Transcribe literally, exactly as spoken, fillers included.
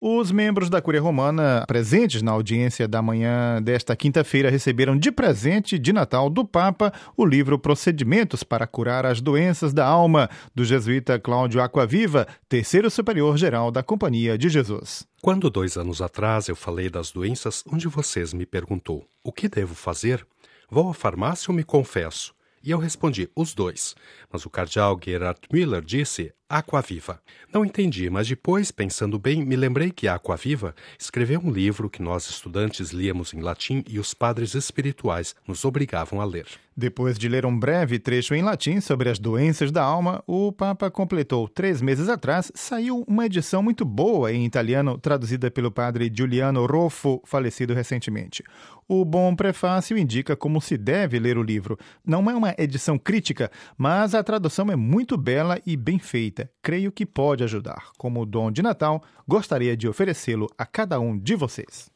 Os membros da Cúria Romana presentes na audiência da manhã desta quinta-feira receberam de presente de Natal do Papa o livro Procedimentos para Curar as Doenças da Alma, do jesuíta Cláudio Acquaviva, terceiro superior-geral da Companhia de Jesus. Quando dois anos atrás eu falei das doenças, um de vocês me perguntou: o que devo fazer? Vou à farmácia ou me confesso? E eu respondi: os dois. Mas o cardeal Gerhard Müller disse: Acquaviva. Não entendi, mas depois, pensando bem, me lembrei que Acquaviva escreveu um livro que nós estudantes líamos em latim e os padres espirituais nos obrigavam a ler. Depois de ler um breve trecho em latim sobre as doenças da alma, o Papa completou três meses atrás, saiu uma edição muito boa em italiano, traduzida pelo padre Giuliano Roffo, falecido recentemente. O bom prefácio indica como se deve ler o livro. Não é uma edição crítica, mas a tradução é muito bela e bem feita. Creio que pode ajudar. Como dom de Natal, gostaria de oferecê-lo a cada um de vocês.